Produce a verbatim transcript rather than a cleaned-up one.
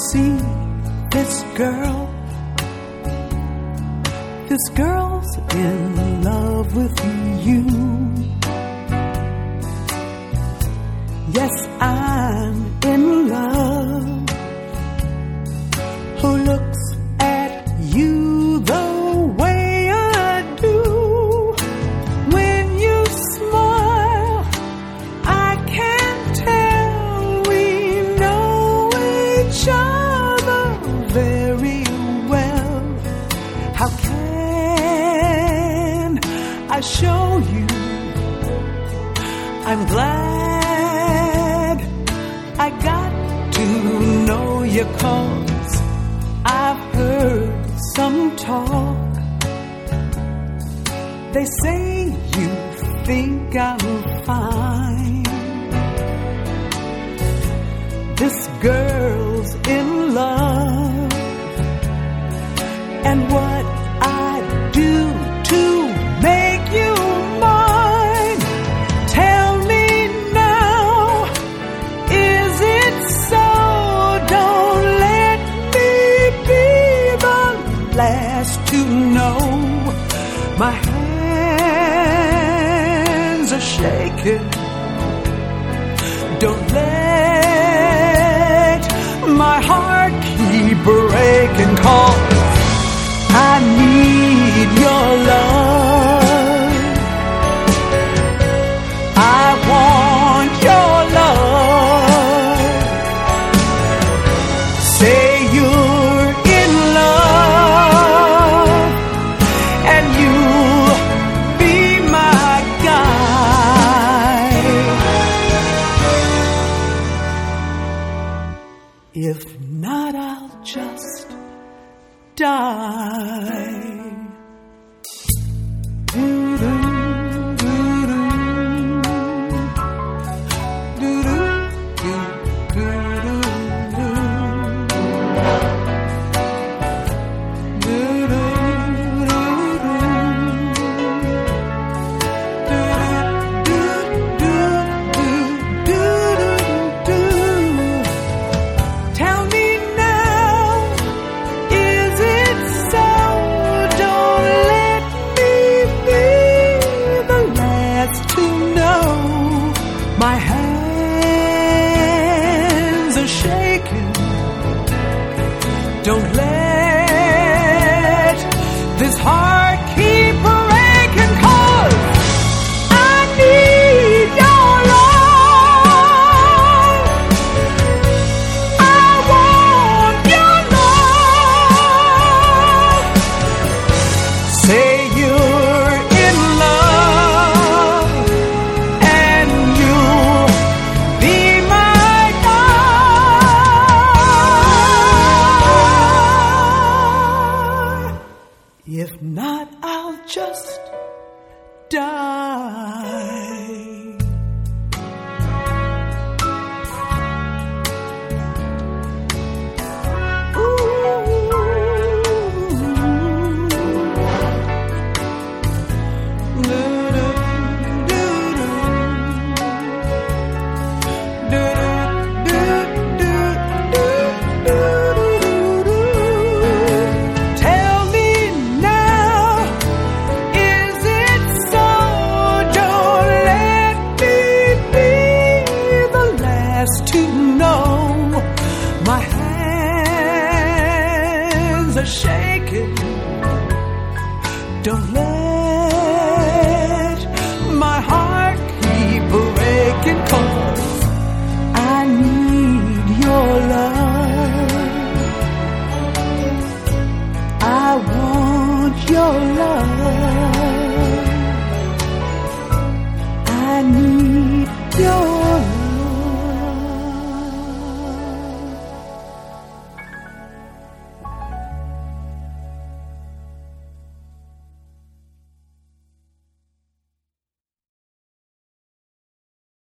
see this girl. This girl's in love with you. Yes, I'm in love. Who looks at you the way I do? When you smile, I can tell we know each other very well. How can I show you? I'm glad I got to know you, 'cause I've heard some talk. They say you think I'm fine. This girl's in love, and what I do to make you mine, tell me now, is it so? Don't let me be the last to know. My hands are shaking. Don't let my heart keep breaking, 'cause I need your love. I want your love. Say you're in love, and you'll be my guide. If not, I'll just die. Tell me now, is it so? Don't let me be the last to know. My hands are shaking. Don't let this heart keep breaking, 'cause I need your love. I want your love. Say you're in love, and you'll be my guide. If not, I'll just die. Tell me now, is it so? Don't let me be the last to know. My hands are shaking. Don't let